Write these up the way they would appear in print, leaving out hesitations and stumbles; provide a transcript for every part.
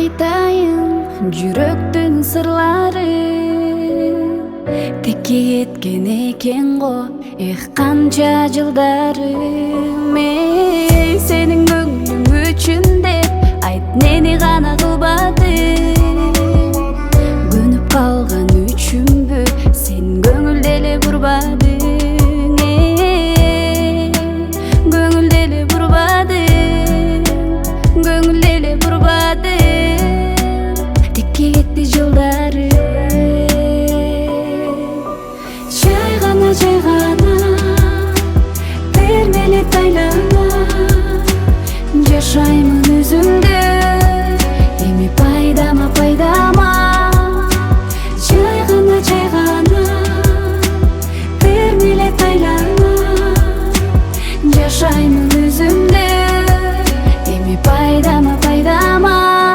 айтайын жүрөктүн сырлары. Текке кеткен экен го канча жылдары. Мен сенин көңүлүң үчүн деп айт, нени гана кылбадым. Көнүп калган үчүнбү сен көңүлдө эле бурбадың. Көңүлдө эле бурбадың, көңүлдө эле бурбадың. Текке кетти жылдары. Жай гана термелеп айлана, жашаймын өзүмдө эми пайдама пайдама. Жай гана термелеп айлана, жашаймын өзүмдө эми пайдама пайдама.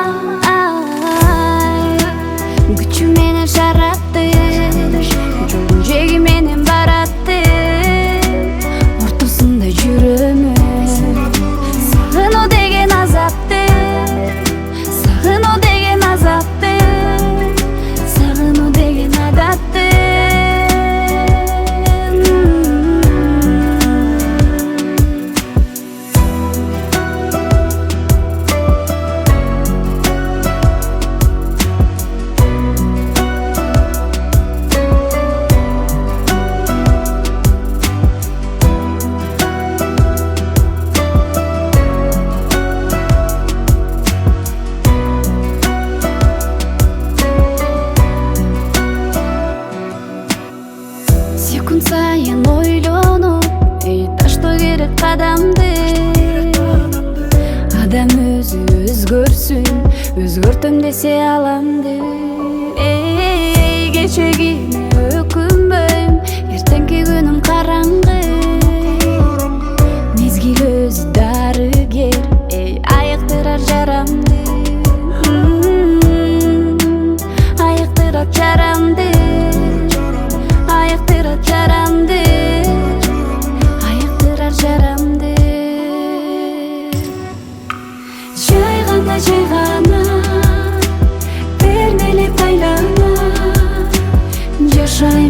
Күчү менен шаратты, жолдун жеги менен баратты. Ортосунда жүрөмүн сагынуу деген азапты, сагынуу деген азапты, сагынуу деген адатты. Секунд сайын ойлонуп, таштоо керек кадамды. Адам өзү өзгөрсүн, өзгөртөм десе аламды. Кечегиме өкүнбөйм, эртеңки күнүм караңгы. Мезгил өзү дарыгер, айыктырар жарамды. Айыктырар жарамды, айыктырар жарамды, айыктырар жарамды. Жай гана термелеп айлана, жашай